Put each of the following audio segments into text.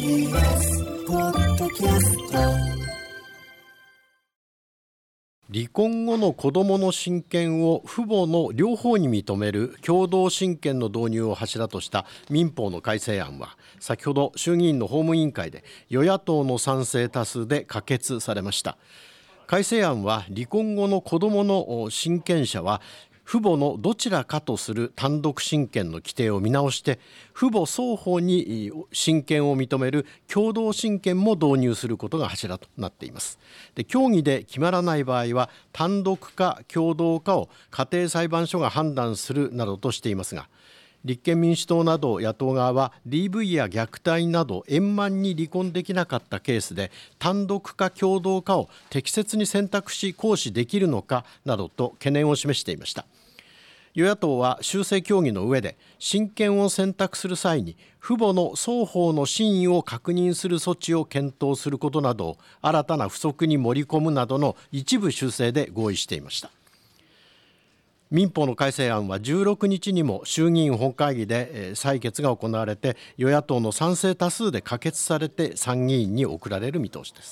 TBS ポッドキャスト。離婚後の子どもの親権を父母の両方に認める共同親権の導入を柱とした民法の改正案は先ほど衆議院の法務委員会で与野党の賛成多数で可決されました。改正案は離婚後の子どもの親権者は父母のどちらかとする単独親権の規定を見直して父母双方に親権を認める共同親権も導入することが柱となっています。で、協議で決まらない場合は単独か共同かを家庭裁判所が判断するなどとしていますが、立憲民主党など野党側は DV や虐待など円満に離婚できなかったケースで単独か共同かを適切に選択し行使できるのかなどと懸念を示していました。与野党は修正協議の上で親権を選択する際に父母の双方の真意を確認する措置を検討することなどを新たな付則に盛り込むなどの一部修正で合意していました。民法の改正案は16日にも衆議院本会議で採決が行われて与野党の賛成多数で可決されて参議院に送られる見通しです。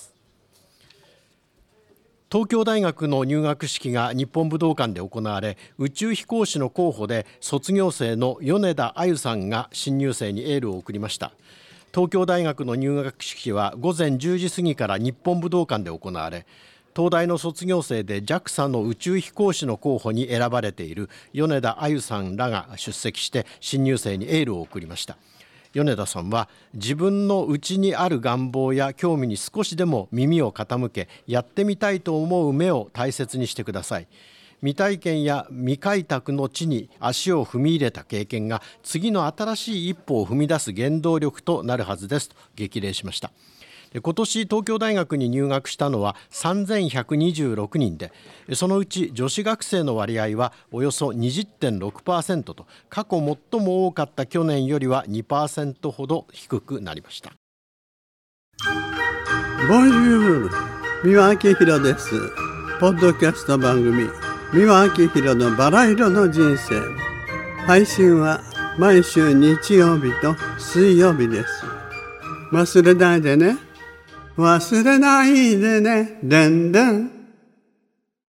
東京大学の入学式が日本武道館で行われ、宇宙飛行士の候補で卒業生の米田あゆさんが新入生にエールを送りました。東京大学の入学式は午前10時過ぎから日本武道館で行われ、東大の卒業生で JAXA の宇宙飛行士の候補に選ばれている米田あゆさんらが出席して新入生にエールを送りました。米田さんは自分の内にある願望や興味に少しでも耳を傾けやってみたいと思う目を大切にしてください。未体験や未開拓の地に足を踏み入れた経験が次の新しい一歩を踏み出す原動力となるはずですと激励しました。今年東京大学に入学したのは3126人で、そのうち女子学生の割合はおよそ 20.6% と過去最も多かった去年よりは 2% ほど低くなりました。 ボンジュール、三輪明宏です。ポッドキャスト番組三輪明宏のバラ色の人生、配信は毎週日曜日と水曜日です。忘れないでね、忘れないでね、でんでん。